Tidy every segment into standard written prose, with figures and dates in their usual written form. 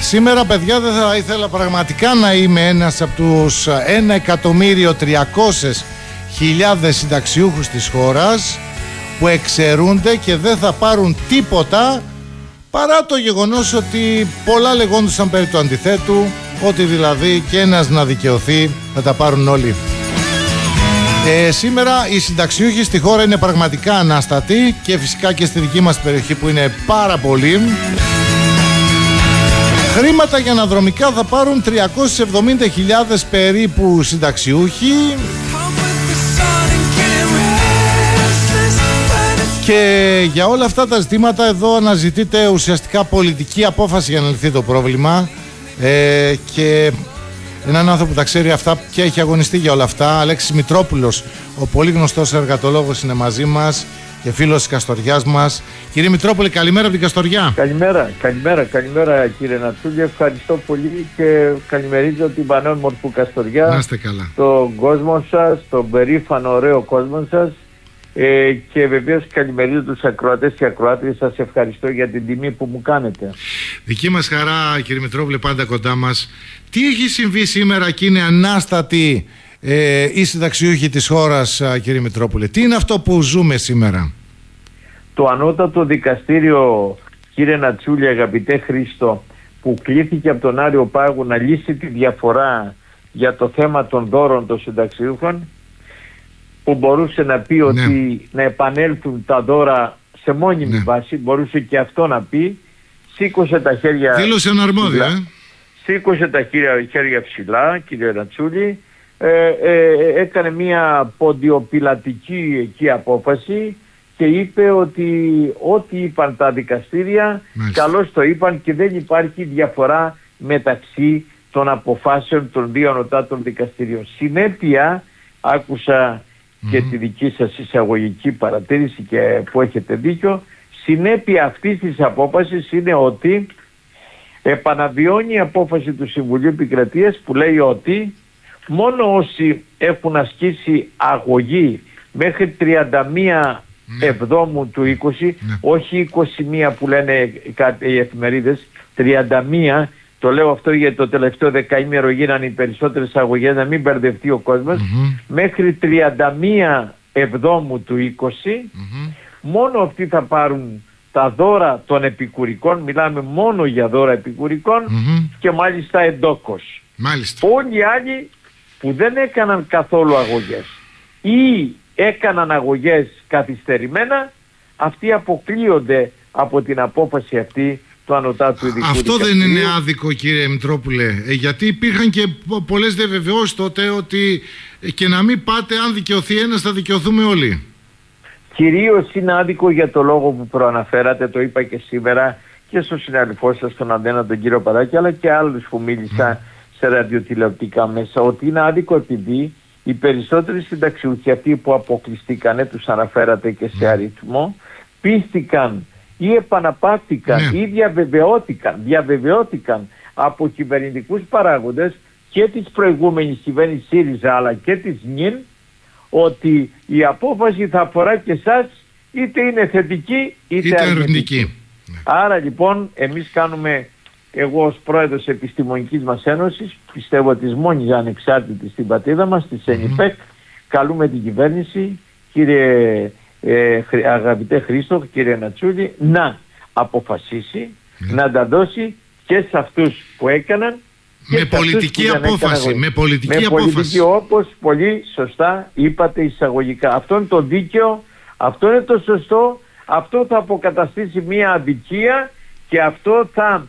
Σήμερα, παιδιά, δεν θα ήθελα πραγματικά να είμαι ένας από τους 1.300.000 συνταξιούχους της χώρας που εξαιρούνται και δεν θα πάρουν τίποτα, παρά το γεγονός ότι πολλά λεγόντουσαν περί του αντιθέτου, ότι δηλαδή και ένας να δικαιωθεί θα τα πάρουν όλοι. Σήμερα οι συνταξιούχοι στη χώρα είναι πραγματικά ανάστατοι και φυσικά και στη δική μας περιοχή που είναι πάρα πολύ. Χρήματα για αναδρομικά θα πάρουν 370.000 περίπου συνταξιούχοι. Και για όλα αυτά τα ζητήματα εδώ αναζητείται ουσιαστικά πολιτική απόφαση για να λυθεί το πρόβλημα, και έναν άνθρωπο που τα ξέρει αυτά και έχει αγωνιστεί για όλα αυτά, Αλέξης Μητρόπουλος, ο πολύ γνωστός εργατολόγος, είναι μαζί μας και φίλος της Καστοριάς μας. Κύριε Μητρόπουλε, καλημέρα από την Καστοριά. Καλημέρα κύριε Νατσούλη, ευχαριστώ πολύ και καλημερίζω την πανέμορφη Καστοριά. Να είστε καλά. Τον κόσμο σας, τον περήφανο ωραίο κόσμο σας, και βεβαίως καλημερίζω τους ακροατές και ακροάτριες. Σας ευχαριστώ για την τιμή που μου κάνετε. Δική μας χαρά, κύριε Μητρόπουλε, πάντα κοντά μας. Τι έχει συμβεί σήμερα και είναι ανάστατοι οι συνταξιούχοι της χώρας, κύριε Μητρόπουλε? Τι είναι αυτό που ζούμε σήμερα? Το ανώτατο δικαστήριο, κύριε Νατσούλη, αγαπητέ Χρήστο, που κλήθηκε από τον Άριο Πάγο να λύσει τη διαφορά για το θέμα των δώρων των συνταξιούχων, που μπορούσε να πει ότι να επανέλθουν τα δώρα σε μόνιμη βάση, μπορούσε και αυτό να πει, σήκωσε τα χέρια. Δήλωσε αναρμόδια. Σήκωσε τα χέρια ψηλά, κύριε Νατσούλη, έκανε μια ποντιοπιλατική εκεί απόφαση και είπε ότι ό,τι είπαν τα δικαστήρια, καλώς το είπαν και δεν υπάρχει διαφορά μεταξύ των αποφάσεων των δύο ανωτάτων δικαστηρίων. Συνέπεια, άκουσα και τη δική σας εισαγωγική παρατήρηση και που έχετε δίκιο, συνέπεια αυτής της απόφασης είναι ότι επαναβιώνει η απόφαση του Συμβουλίου Επικρατείας που λέει ότι μόνο όσοι έχουν ασκήσει αγωγή μέχρι 31 Εβδόμου του 20, όχι 21 που λένε οι εφημερίδες, 31, το λέω αυτό γιατί το τελευταίο δεκαήμερο γίνανε οι περισσότερες αγωγές, να μην μπερδευτεί ο κόσμος, μέχρι 31 Εβδόμου του 20, μόνο αυτοί θα πάρουν τα δώρα των επικουρικών, μιλάμε μόνο για δώρα επικουρικών, και μάλιστα εντόκως. Όλοι οι άλλοι που δεν έκαναν καθόλου αγωγές ή έκαναν αγωγές καθυστερημένα, αυτοί αποκλείονται από την απόφαση αυτή του ανωτάτου ειδικού δικαστηρίου. Αυτό δεν είναι άδικο, κύριε Μητρόπουλε? Γιατί υπήρχαν και πολλές διαβεβαιώσεις τότε ότι και να μην πάτε, αν δικαιωθεί ένας θα δικαιωθούμε όλοι. Κυρίως είναι άδικο για το λόγο που προαναφέρατε, το είπα και σήμερα και στον συναδελφό σας, τον Αντένα, τον κύριο Παράκη, αλλά και άλλους που μίλησα σε ραδιοτηλεοπτικά μέσα, ότι είναι άδικο επειδή οι περισσότεροι συνταξιούχοι, αυτοί που αποκλειστήκανε, τους αναφέρατε και σε αριθμό, πίστηκαν ή επαναπαύτηκαν ή διαβεβαιώθηκαν από κυβερνητικούς παράγοντες και της προηγούμενης κυβέρνησης ΣΥΡΙΖΑ αλλά και της ΝΙΝ, ότι η απόφαση θα αφορά και εσάς, είτε είναι θετική είτε αρνητική. Άρα λοιπόν εμείς κάνουμε, εγώ ως πρόεδρος επιστημονικής μας ένωσης, πιστεύω της μόνης ανεξάρτητης στην πατρίδα μας, της ΕΝΙΠΕΚ, καλούμε την κυβέρνηση, κύριε αγαπητέ Χρήστο, κύριε Νατσούλη, να αποφασίσει, να τα δώσει και σε αυτούς που έκαναν και με πολιτική απόφαση. Με πολιτική, όπως πολύ σωστά είπατε εισαγωγικά. Αυτό είναι το δίκαιο, αυτό είναι το σωστό, αυτό θα αποκαταστήσει μια αδικία και αυτό θα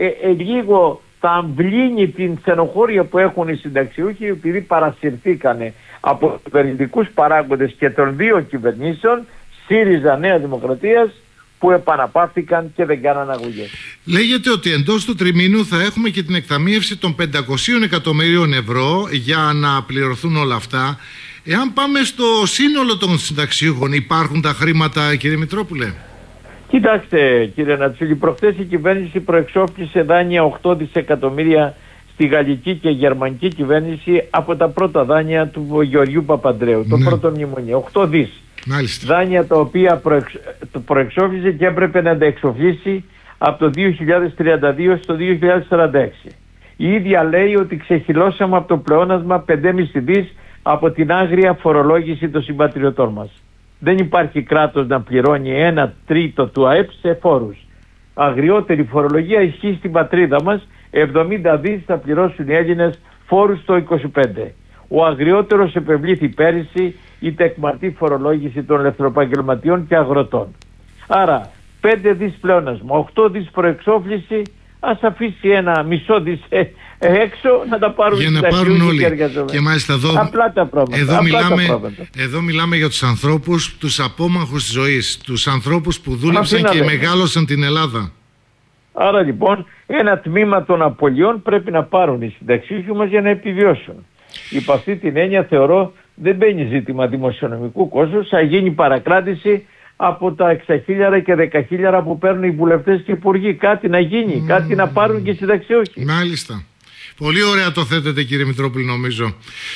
λίγο θα αμβλύνει την στενοχώρια που έχουν οι συνταξιούχοι, επειδή παρασυρθήκανε από κυβερνητικούς παράγοντες και των δύο κυβερνήσεων, ΣΥΡΙΖΑ Νέα Δημοκρατίας, που επαναπαύθηκαν και δεν κάναν αγωγές. Λέγεται ότι εντός του τριμήνου θα έχουμε και την εκταμείευση των 500 εκατομμυρίων ευρώ για να πληρωθούν όλα αυτά. Εάν πάμε στο σύνολο των συνταξιούχων, υπάρχουν τα χρήματα, κύριε Μητρόπουλε? Κοιτάξτε, κύριε Νατσούλη, προχθές η κυβέρνηση προεξόφλησε δάνεια 8 δισεκατομμύρια στη γαλλική και γερμανική κυβέρνηση από τα πρώτα δάνεια του Γεωργίου Παπανδρέου, το πρώτο μνημονίο, 8 δις. Μάλιστα. Δάνεια τα οποία προεξόφλησε και έπρεπε να τα εξοφλήσει από το 2032 στο 2046. Η ίδια λέει ότι ξεχυλώσαμε από το πλεόνασμα 5,5 δις από την άγρια φορολόγηση των συμπατριωτών μας. Δεν υπάρχει κράτος να πληρώνει 1/3 του ΑΕΠ σε φόρους. Αγριότερη φορολογία ισχύει στην πατρίδα μας. 70 δις θα πληρώσουν οι Έλληνες φόρους το 25. Ο αγριότερος επευλήθη πέρυσι η τεκμαρτή φορολόγηση των ελευθεροπαγγελματιών και αγροτών. Άρα 5 δις πλεόνασμα, 8 δις προεξόφληση, ας αφήσει ένα μισό δις έξω να τα πάρουν για να πάρουν όλοι. Και μάλιστα απλά τα πράγματα. Εδώ μιλάμε για τους ανθρώπους, τους απόμαχους της ζωής, τους ανθρώπους που δούλεψαν και μεγάλωσαν την Ελλάδα. Άρα λοιπόν ένα τμήμα των απολειών πρέπει να πάρουν οι συνταξιούχοι μας για να επιβιώσουν. Υπ' αυτή την έννοια θεωρώ δεν μπαίνει ζήτημα δημοσιονομικού κόστους, θα γίνει παρακράτηση από τα 6.000 και 10.000 που παίρνουν οι βουλευτές και οι υπουργοί. Κάτι να γίνει, κάτι να πάρουν και οι συνταξιούχοι. Μάλιστα. Πολύ ωραία το θέτετε, κύριε Μητρόπουλη, νομίζω.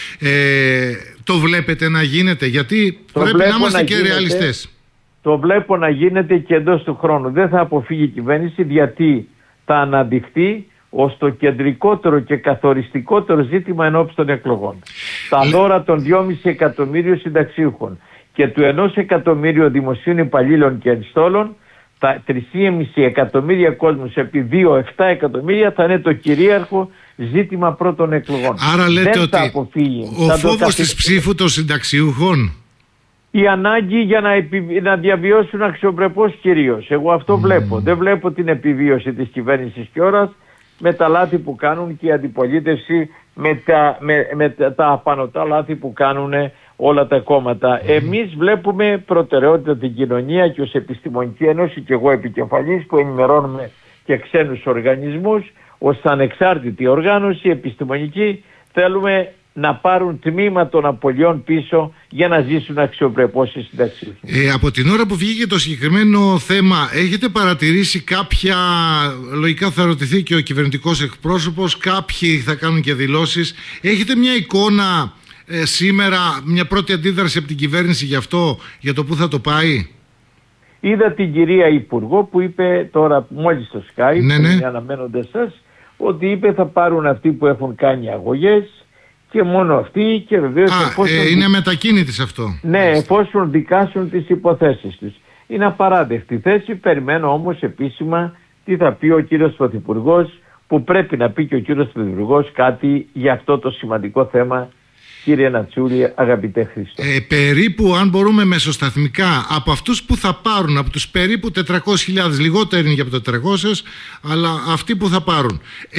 Το βλέπετε να γίνεται, γιατί πρέπει να είμαστε και ρεαλιστές. Το βλέπω να γίνεται και εντός του χρόνου. Δεν θα αποφύγει η κυβέρνηση, γιατί θα αναδειχθεί ως το κεντρικότερο και καθοριστικότερο ζήτημα ενώπιση των εκλογών. Τα δώρα των 2,5 εκατομμύριων συνταξίουχων και του 1 εκατομμύριο δημοσίων υπαλλήλων και ενστόλων, τα 3,5 εκατομμύρια κόσμους επί 2,7 εκατομμύρια θα είναι το κυρίαρχο ζήτημα πρώτων εκλογών. Άρα λέτε δεν ότι ο φόβος της ψήφου των συνταξιούχων, η ανάγκη για να διαβιώσουν αξιοπρεπώς κυρίως. Εγώ αυτό βλέπω. Δεν βλέπω την επιβίωση της κυβέρνησης κιόλας με τα λάθη που κάνουν και η αντιπολίτευση, με τα απανωτά λάθη που κάνουν όλα τα κόμματα. Εμείς βλέπουμε προτεραιότητα την κοινωνία και ως Επιστημονική Ένωση, και εγώ επικεφαλής, που ενημερώνουμε και ξένους οργανισμούς, ως ανεξάρτητη οργάνωση επιστημονική, θέλουμε να πάρουν τμήμα των απολειών πίσω για να ζήσουν αξιοπρεπώς οι συνταξιούχοι. Από την ώρα που βγήκε το συγκεκριμένο θέμα, έχετε παρατηρήσει κάποια, λογικά θα ρωτηθεί και ο κυβερνητικός εκπρόσωπος, κάποιοι θα κάνουν και δηλώσεις, έχετε μια εικόνα σήμερα, μια πρώτη αντίδραση από την κυβέρνηση για αυτό, για το πού θα το πάει? Είδα την κυρία Υπουργό που είπε τώρα μόλις στο Skype, ναι. Αναμένοντας σας, ότι είπε θα πάρουν αυτοί που έχουν κάνει αγωγές και μόνο αυτοί, και βεβαίως είναι μετακίνητης αυτό. Ναι, εφόσον δικάσουν τις υποθέσεις τους. Είναι απαράδεκτη θέση. Περιμένω όμως επίσημα τι θα πει ο κύριος Πρωθυπουργός, που πρέπει να πει και ο κύριος Πρωθυπουργός κάτι για αυτό το σημαντικό θέμα. Κύριε Νατσούλη, αγαπητέ Χρήστο. Περίπου, αν μπορούμε μεσοσταθμικά, από αυτούς που θα πάρουν, από τους περίπου 400.000, λιγότερο είναι για από τα 400, αλλά αυτοί που θα πάρουν,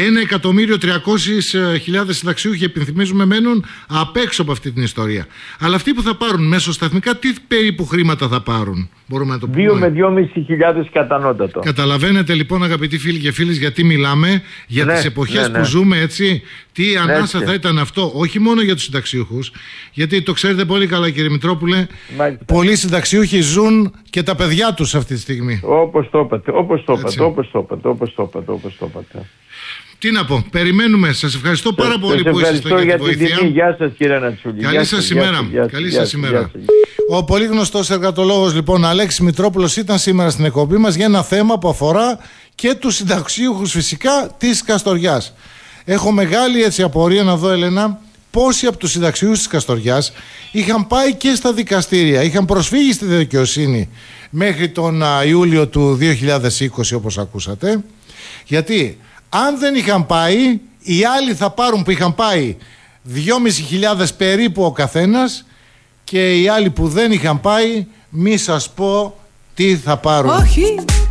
1.300.000 συνταξιούχοι, επιθυμίζουμε, μένουν απ' έξω από αυτή την ιστορία. Αλλά αυτοί που θα πάρουν μεσοσταθμικά, τι περίπου χρήματα θα πάρουν? Μπορούμε να το πούμε. 2 με 2.500 κατανότατο. Καταλαβαίνετε λοιπόν, αγαπητοί φίλοι και φίλες, γιατί μιλάμε για τις εποχές που ζούμε, έτσι. Τι ανάσα θα ήταν αυτό, όχι μόνο για τους συνταξιούχους, γιατί το ξέρετε πολύ καλά, κύριε Μητρόπουλε, πολλοί συνταξιούχοι ζουν και τα παιδιά τους αυτή τη στιγμή. Όπως το είπατε. Τι να πω, περιμένουμε. Σας ευχαριστώ πάρα πολύ που είσαστε για τη βοήθεια. Γεια σας, κύριε Νατσούλη. Καλή σας ημέρα. Ο πολύ γνωστός εργατολόγος λοιπόν Αλέξης Μητρόπουλος ήταν σήμερα στην εκπομπή μας για ένα θέμα που αφορά και τους συνταξιούχους φυσικά της Καστοριάς. Έχω μεγάλη έτσι απορία να δω, Έλενα, πόσοι από τους συνταξιούχους της Καστοριάς είχαν πάει και στα δικαστήρια, είχαν προσφύγει στη δικαιοσύνη μέχρι τον Ιούλιο του 2020, όπως ακούσατε. Γιατί αν δεν είχαν πάει, οι άλλοι θα πάρουν που είχαν πάει 2.500 περίπου ο καθένας, και οι άλλοι που δεν είχαν πάει, μη σας πω τι θα πάρουν. Όχι.